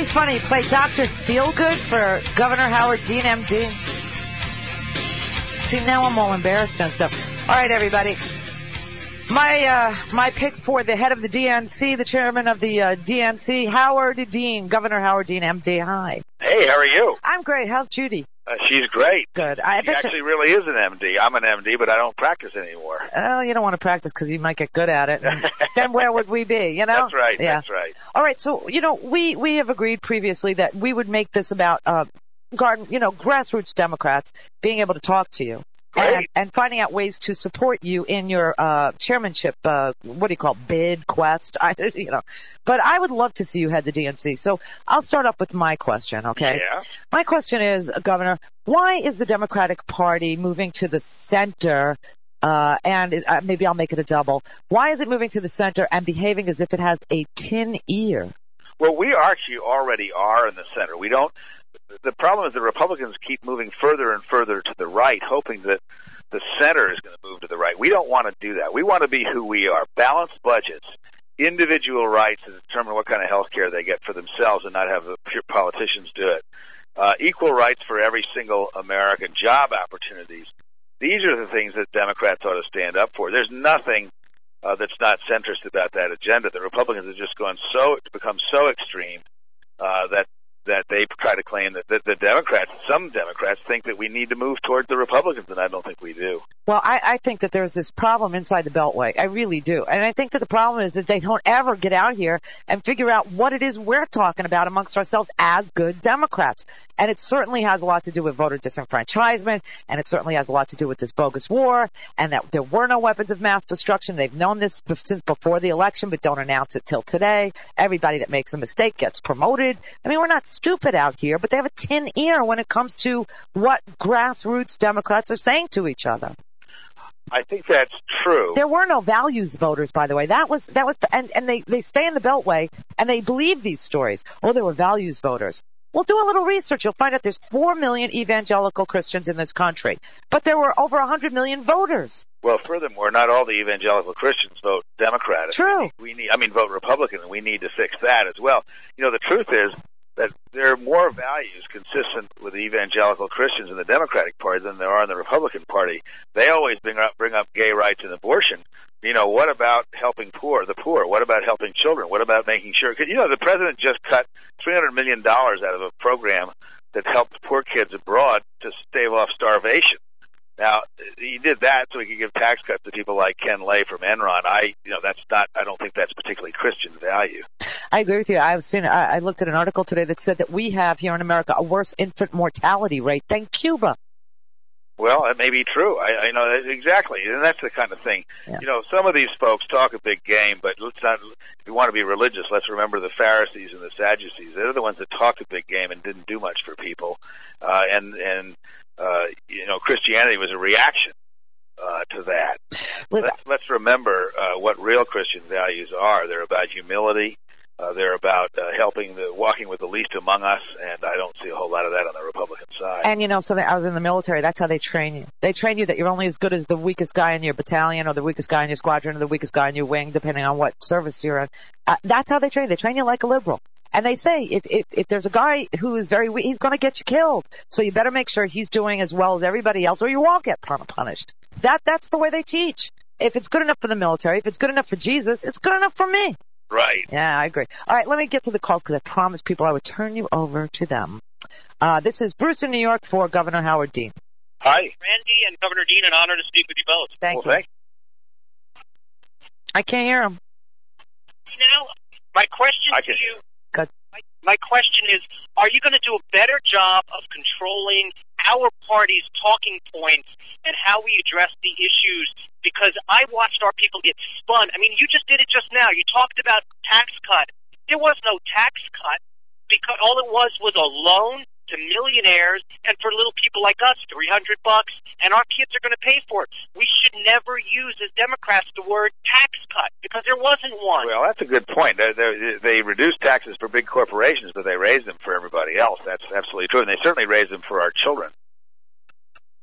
funny. You play Dr. Feelgood for Governor Howard Dean, MD. See, now I'm all embarrassed and stuff. All right, everybody. My pick for the head of the DNC, the chairman of the DNC, Howard Dean, Governor Howard Dean, MD. Hi. Hey, how are you? I'm great. How's Judy? She's great. Good. She actually really is an MD. I'm an MD, but I don't practice anymore. Well, you don't want to practice because you might get good at it. Then where would we be, you know? That's right. Yeah. That's right. All right. So, we have agreed previously that we would make this about, grassroots Democrats being able to talk to you. And finding out ways to support you in your chairmanship, bid, quest, But I would love to see you head the DNC. So I'll start up with my question, okay? Yeah. My question is, Governor, why is the Democratic Party moving to the center, maybe I'll make it a double, why is it moving to the center and behaving as if it has a tin ear? Well, we actually already are in the center. The problem is the Republicans keep moving further and further to the right, hoping that the center is going to move to the right. We don't want to do that. We want to be who we are. Balanced budgets, individual rights to determine what kind of health care they get for themselves and not have the pure politicians do it. Equal rights for every single American, job opportunities. These are the things that Democrats ought to stand up for. There's nothing that's not centrist about that agenda. The Republicans have just become so extreme that they try to claim that some Democrats think that we need to move towards the Republicans, and I don't think we do. Well, I think that there's this problem inside the Beltway. I really do. And I think that the problem is that they don't ever get out here and figure out what it is we're talking about amongst ourselves as good Democrats. And it certainly has a lot to do with voter disenfranchisement, and it certainly has a lot to do with this bogus war, and that there were no weapons of mass destruction. They've known this since before the election, but don't announce it till today. Everybody that makes a mistake gets promoted. I mean, we're not stupid out here, but they have a tin ear when it comes to what grassroots Democrats are saying to each other. I think that's true. There were no values voters, by the way. And they stay in the Beltway and they believe these stories. Oh, there were values voters. Well, do a little research. You'll find out there's 4 million evangelical Christians in this country, but there were over 100 million voters. Well, furthermore, not all the evangelical Christians vote Democrat. True. Vote Republican, and we need to fix that as well. The truth is that there are more values consistent with evangelical Christians in the Democratic Party than there are in the Republican Party. They always bring up gay rights and abortion. What about helping the poor? What about helping children? What about making sure? Because, the president just cut $300 million out of a program that helped poor kids abroad to stave off starvation. Now, he did that so he could give tax cuts to people like Ken Lay from Enron. I don't think that's particularly Christian value. I agree with you. I looked at an article today that said that we have here in America a worse infant mortality rate than Cuba. Well, that may be true. I know exactly, and that's the kind of thing. Yeah. Some of these folks talk a big game, but let's not. If you want to be religious, let's remember the Pharisees and the Sadducees. They're the ones that talked a big game and didn't do much for people. Christianity was a reaction to that. Let's remember what real Christian values are. They're about humility. They're about walking with the least among us, and I don't see a whole lot of that on the Republican side. And I was in the military. That's how they train you. They train you that you're only as good as the weakest guy in your battalion, or the weakest guy in your squadron, or the weakest guy in your wing, depending on what service you're in. That's how they train. They train you like a liberal. And they say if there's a guy who is very weak, he's going to get you killed. So you better make sure he's doing as well as everybody else, or you won't get punished. That's the way they teach. If it's good enough for the military, if it's good enough for Jesus, it's good enough for me. Right. Yeah, I agree. All right, let me get to the calls because I promised people I would turn you over to them. This is Bruce in New York for Governor Howard Dean. Hi. Randy and Governor Dean, an honor to speak with you both. Thank you. I can't hear him. Now, my question to you... Good. My question is, are you going to do a better job of controlling our party's talking points and how we address the issues? Because I watched our people get spun. I mean, you just did it just now. You talked about tax cut. There was no tax cut because all it was a loan to millionaires and for little people like us, $300, and our kids are going to pay for it. We should never use, as Democrats, the word tax cut because there wasn't one. Well, that's a good point. They reduced taxes for big corporations, but they raised them for everybody else. That's absolutely true, and they certainly raised them for our children.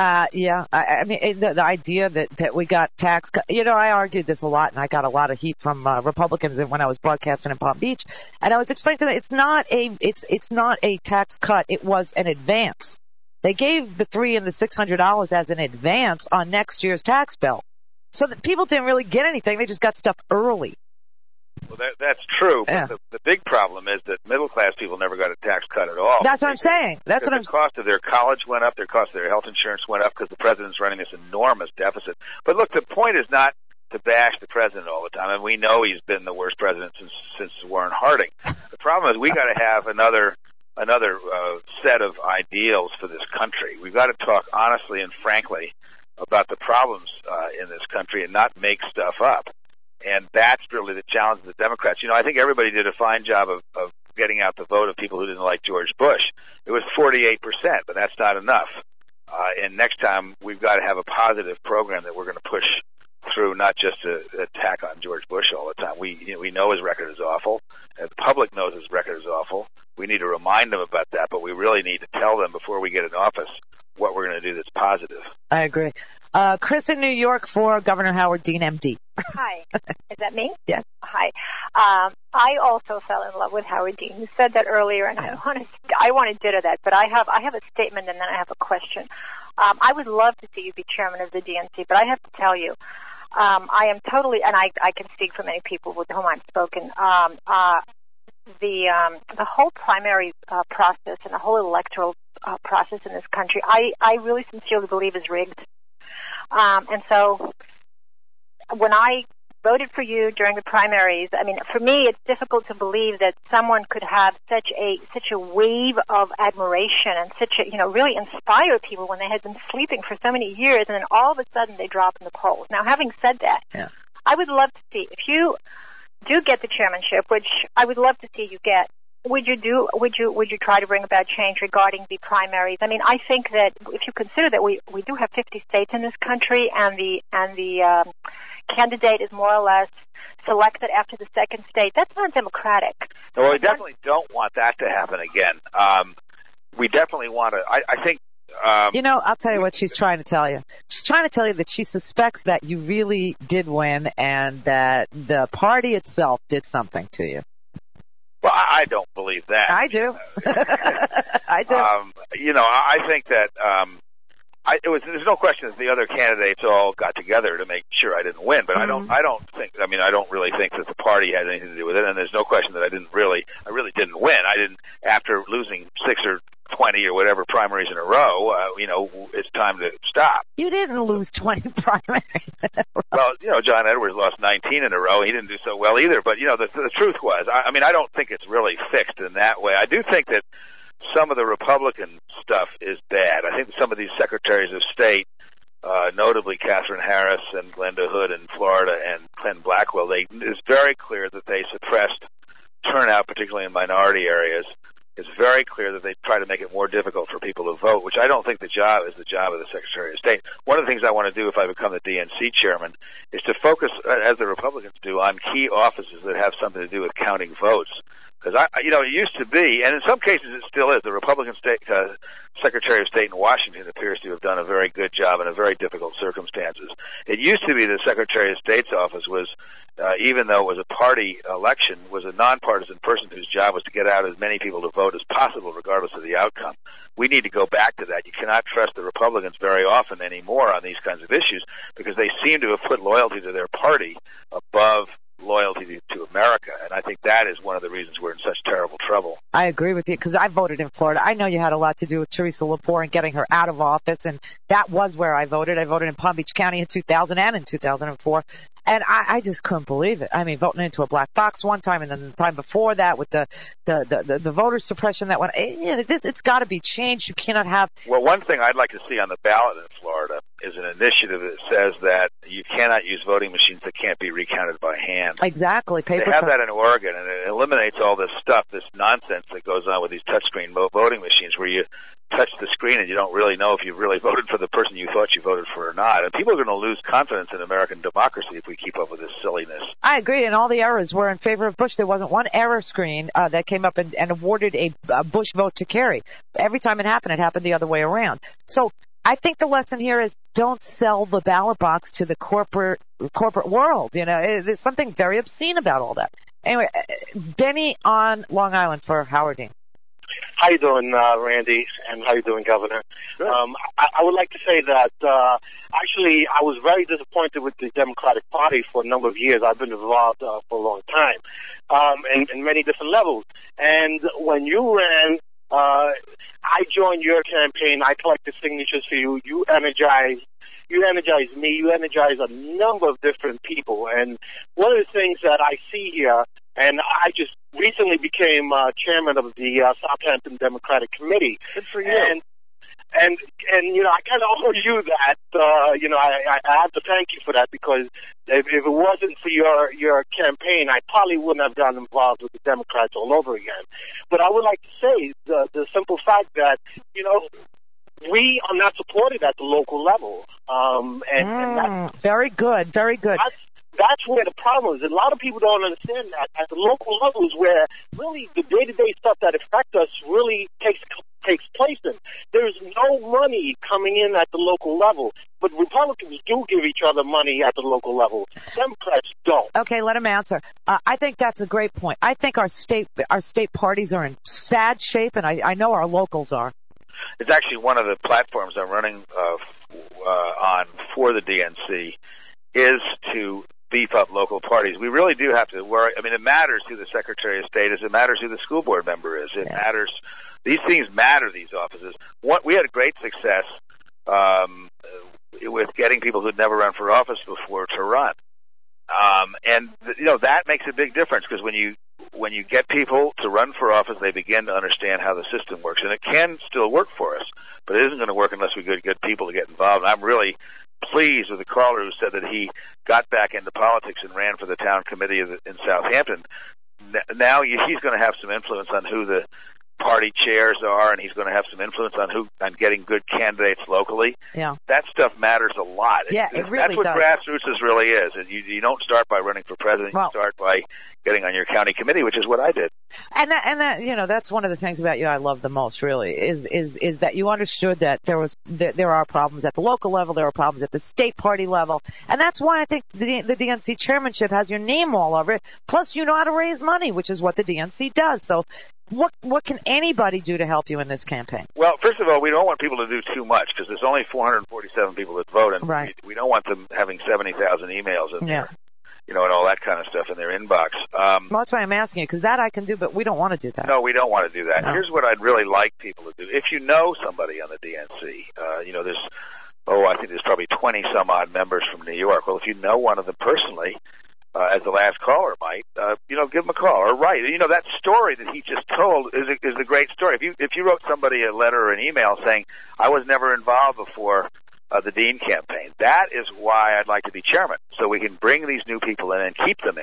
Yeah. I mean, the idea that we got tax cut, I argued this a lot, and I got a lot of heat from Republicans when I was broadcasting in Palm Beach, and I was explaining to them it's not a tax cut. It was an advance. They gave the $300 and the $600 as an advance on next year's tax bill, so that people didn't really get anything. They just got stuff early. Well, that's true, but the big problem is that middle-class people never got a tax cut at all. That's what I'm saying. The cost of their college went up, their cost of their health insurance went up because the president's running this enormous deficit. But look, the point is not to bash the president all the time, and we know he's been the worst president since Warren Harding. The problem is we got to have another set of ideals for this country. We've got to talk honestly and frankly about the problems in this country and not make stuff up. And that's really the challenge of the Democrats. I think everybody did a fine job of getting out the vote of people who didn't like George Bush. It was 48%, but that's not enough. And next time, we've got to have a positive program that we're going to push through, not just an attack on George Bush all the time. We know his record is awful. And the public knows his record is awful. We need to remind them about that, but we really need to tell them before we get in office what we're going to do that's positive. I agree. Chris in New York for Governor Howard Dean, MD. Hi. Is that me? Yes. Hi. I also fell in love with Howard Dean. You said that earlier, and I want to ditto that, but I have a statement and then I have a question. I would love to see you be chairman of the DNC, but I have to tell you, I am totally, and I can speak for many people with whom I've spoken, the whole primary process and the whole electoral process in this country, I really sincerely believe is rigged. And so when I voted for you during the primaries, I mean, for me, it's difficult to believe that someone could have such a wave of admiration and really inspire people when they had been sleeping for so many years, and then all of a sudden they drop in the polls. Now, having said that, I would love to see, if you do get the chairmanship, which I would love to see you get, would you try to bring about change regarding the primaries? I mean, I think that if you consider that we do have 50 states in this country, and the candidate is more or less selected after the second state, that's not democratic. Well, we definitely don't want that to happen again. We definitely want to. I think. I'll tell you what she's trying to tell you. She's trying to tell you that she suspects that you really did win and that the party itself did something to you. Well, I don't believe that. I do. I do. I think that there's no question that the other candidates all got together to make sure I didn't win, but I don't really think that the party had anything to do with it, and there's no question that I really didn't win. I didn't, after losing 6 or 20 or whatever primaries in a row, it's time to stop. You didn't lose 20 primaries in a row. Well, John Edwards lost 19 in a row. He didn't do so well either, but, the truth was, I don't think it's really fixed in that way. I do think that some of the Republican stuff is bad. I think some of these secretaries of state, notably Catherine Harris and Glenda Hood in Florida and Ken Blackwell, it's very clear that they suppressed turnout, particularly in minority areas. It's very clear that they try to make it more difficult for people to vote, which I don't think is the job of the Secretary of State. One of the things I want to do if I become the DNC chairman is to focus, as the Republicans do, on key offices that have something to do with counting votes. Because it used to be, and in some cases it still is, the Republican Secretary of State in Washington appears to have done a very good job in very difficult circumstances. It used to be the Secretary of State's office was, even though it was a party election, was a nonpartisan person whose job was to get out as many people to vote as possible, regardless of the outcome. We need to go back to that. You cannot trust the Republicans very often anymore on these kinds of issues because they seem to have put loyalty to their party above loyalty to America, and I think that is one of the reasons we're in such terrible trouble. I agree with you, because I voted in Florida. I know you had a lot to do with Teresa Lepore and getting her out of office, and that was where I voted. I voted in Palm Beach County in 2000 and in 2004, and I just couldn't believe it. I mean, voting into a black box one time, and then the time before that with the voter suppression that went, it's got to be changed. You cannot have... Well, one thing I'd like to see on the ballot in Florida is an initiative that says that you cannot use voting machines that can't be recounted by hand. Exactly. They have that in Oregon, and it eliminates all this stuff, this nonsense that goes on with these touchscreen voting machines where you touch the screen and you don't really know if you've really voted for the person you thought you voted for or not. And people are going to lose confidence in American democracy if we keep up with this silliness. I agree, and all the errors were in favor of Bush. There wasn't one error screen that came up and awarded a Bush vote to Kerry. Every time it happened the other way around. So I think the lesson here is don't sell the ballot box to the corporate world. You know, there's something very obscene about all that. Anyway, Benny on Long Island for Howard Dean. How you doing, Randy? And how you doing, Governor? I would like to say that actually I was very disappointed with the Democratic Party for a number of years. I've been involved for a long time, in many different levels. And when you ran, I joined your campaign. I collected signatures for you. You energized me. You energized a number of different people. And one of the things that I see here, and I just recently became chairman of the Southampton Democratic Committee. Good for you. And you know, I kind of owe you that. You know, I have to thank you for that, because if it wasn't for your campaign, I probably wouldn't have gotten involved with the Democrats all over again. But I would like to say the simple fact that, you know, we are not supported at the local level. And that's, very good, very good. That's where the problem is. A lot of people don't understand that. At the local level is where really the day-to-day stuff that affects us really takes place in. There's no money coming in at the local level, but Republicans do give each other money at the local level. Democrats don't. Okay, let him answer. I think that's a great point. I think our state parties are in sad shape, and I know our locals are. It's actually one of the platforms I'm running on for the DNC is to beef up local parties. We really do have to worry. I mean, it matters who the Secretary of State is. It matters who the school board member is. It matters. These things matter, these offices. We had great success with getting people who'd never run for office before to run. And, you know, that makes a big difference, because when you get people to run for office, they begin to understand how the system works. And it can still work for us, but it isn't going to work unless we get good people to get involved. And I'm really pleased with the caller who said that he got back into politics and ran for the town committee in Southampton. Now he's going to have some influence on who the party chairs are, and he's going to have some influence on getting good candidates locally. Yeah, that stuff matters a lot. Yeah, it really does. That's what grassroots really is. And you don't start by running for president. You start by getting on your county committee, which is what I did. And that you know, that's one of the things about you I love the most, really, is that you understood that there are problems at the local level, there are problems at the state party level, and that's why I think the DNC chairmanship has your name all over it. Plus, you know how to raise money, which is what the DNC does. So, what can anybody do to help you in this campaign? Well, first of all, we don't want people to do too much, because there's only 447 people that vote, and we don't want them having 70,000 emails in there. You know, and all that kind of stuff in their inbox. Well, that's why I'm asking you, because that I can do, but we don't want to do that. No, we don't want to do that. No. Here's what I'd really like people to do. If you know somebody on the DNC, you know, I think there's probably 20 some odd members from New York. Well, if you know one of them personally, as the last caller might, you know, give them a call or write. You know, that story that he just told is a great story. If you wrote somebody a letter or an email saying, I was never involved before the Dean campaign, that is why I'd like to be chairman, so we can bring these new people in and keep them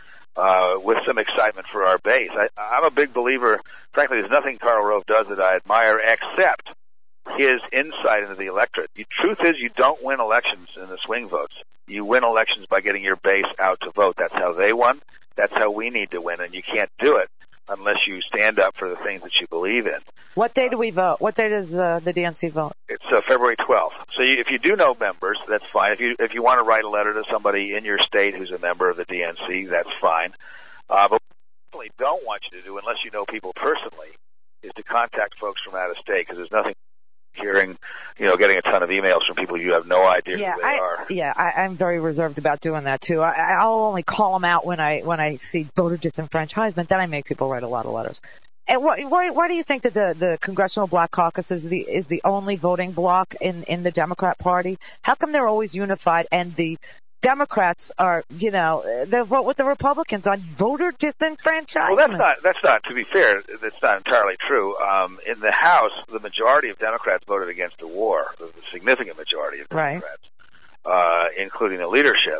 in with some excitement for our base. I'm a big believer. Frankly, there's nothing Karl Rove does that I admire except his insight into the electorate. The truth is, you don't win elections in the swing votes. You win elections by getting your base out to vote. That's how they won. That's how we need to win, and you can't do it unless you stand up for the things that you believe in. What day do we vote? What day does the DNC vote? It's February 12th. So if you do know members, that's fine. If you want to write a letter to somebody in your state who's a member of the DNC, that's fine. But what I definitely don't want you to do, unless you know people personally, is to contact folks from out of state, because there's nothing getting a ton of emails from people you have no idea who they are. Yeah, I'm very reserved about doing that too. I'll only call them out when I see voter disenfranchisement. Then I make people write a lot of letters. And why do you think that the Congressional Black Caucus is the only voting bloc in the Democrat Party? How come they're always unified and the Democrats are, you know, they vote with the Republicans on voter disenfranchisement? Well, that's not, to be fair, that's not entirely true. In the House, the majority of Democrats voted against the war, the significant majority of Democrats, including the leadership.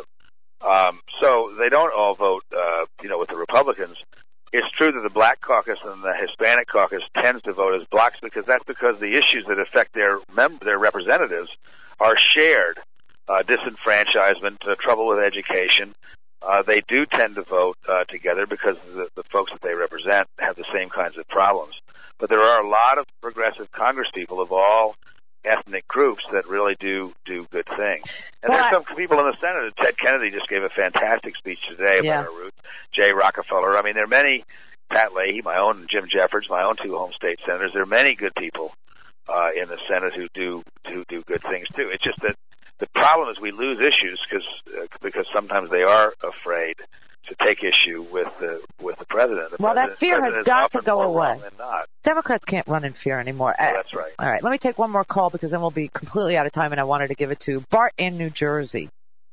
So they don't all vote, with the Republicans. It's true that the Black Caucus and the Hispanic Caucus tends to vote as blocs, because the issues that affect their representatives are shared. Disenfranchisement, trouble with education. They do tend to vote together because the folks that they represent have the same kinds of problems. But there are a lot of progressive congresspeople of all ethnic groups that really do good things. And Well, there's some people in the Senate. Ted Kennedy just gave a fantastic speech today about our roots. Jay Rockefeller. I mean, there are many. Pat Leahy, my own, Jim Jeffords, my own 2 home state senators. There are many good people in the Senate who do good things too. It's just that the problem is we lose issues because sometimes they are afraid to take issue with the president. That fear has got to go away. Not. Democrats can't run in fear anymore. Oh, that's right. All right, let me take one more call because then we'll be completely out of time, and I wanted to give it to Bart in New Jersey.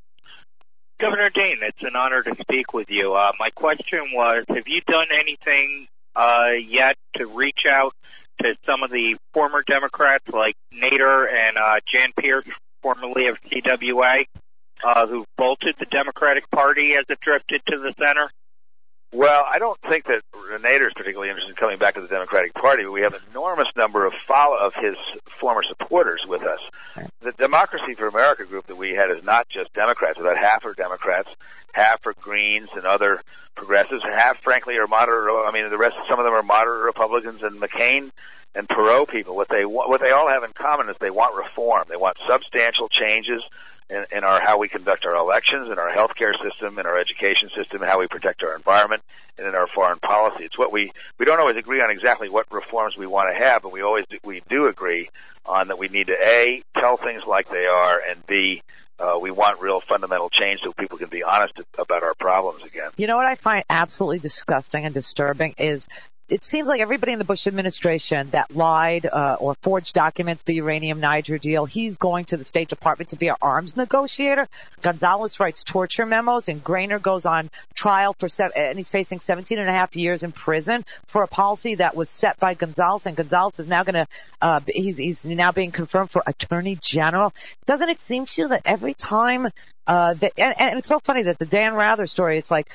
Governor Dean, it's an honor to speak with you. My question was, have you done anything yet to reach out to some of the former Democrats like Nader and Jan Pierce, formerly of CWA, who bolted the Democratic Party as it drifted to the center? Well, I don't think that Nader is particularly interested in coming back to the Democratic Party, but we have an enormous number of his former supporters with us. The Democracy for America group that we had is not just Democrats. About half are Democrats, half are Greens and other progressives, half, frankly, are moderate. I mean, the rest, some of them are moderate Republicans, and McCain and Perot people. What they all have in common is they want reform. They want substantial changes in our how we conduct our elections, in our healthcare system, in our education system, how we protect our environment, and in our foreign policy. It's what we don't always agree on exactly what reforms we want to have, but we do agree on that we need to A, tell things like they are, and B, we want real fundamental change so people can be honest about our problems again. You know what I find absolutely disgusting and disturbing is it seems like everybody in the Bush administration that lied or forged documents, the uranium Niger deal, he's going to the State Department to be our arms negotiator. Gonzalez writes torture memos, and Grainer goes on trial and he's facing 17 and a half years in prison for a policy that was set by Gonzalez, and Gonzalez is now going to he's now being confirmed for Attorney General. Doesn't it seem to you that every time and it's so funny that the Dan Rather story, it's like,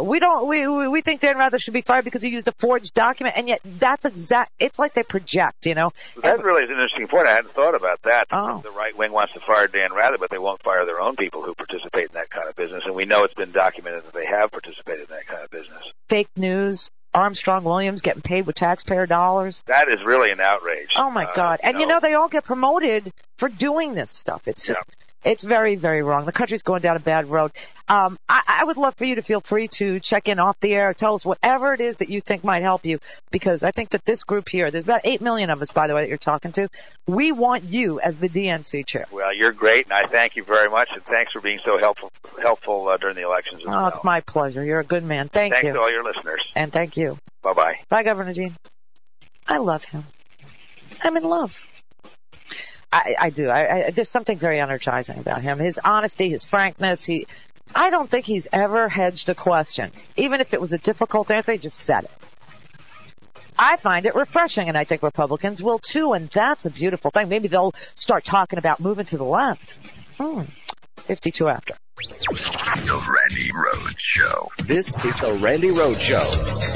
we think Dan Rather should be fired because he used a forged document, and yet it's like they project, you know. That really is an interesting point. I hadn't thought about that. Oh. The right wing wants to fire Dan Rather, but they won't fire their own people who participate in that kind of business, and we know it's been documented that they have participated in that kind of business. Fake news. Armstrong Williams getting paid with taxpayer dollars. That is really an outrage. Oh my God. And they all get promoted for doing this stuff. It's just, It's very, very wrong. The country's going down a bad road. I would love for you to feel free to check in off the air. Tell us whatever it is that you think might help you, because I think that this group here, there's about 8 million of us, by the way, that you're talking to. We want you as the DNC chair. Well, you're great, and I thank you very much, and thanks for being so helpful during the elections as well. It's my pleasure. You're a good man. Thanks you. Thanks to all your listeners. And thank you. Bye-bye. Bye, Governor Dean. I love him. I'm in love. I do. There's something very energizing about him. His honesty, his frankness. I don't think he's ever hedged a question. Even if it was a difficult answer, he just said it. I find it refreshing, and I think Republicans will too, and that's a beautiful thing. Maybe they'll start talking about moving to the left. 52 after. The Randy Rhoads Show. This is The Randy Rhoads Show.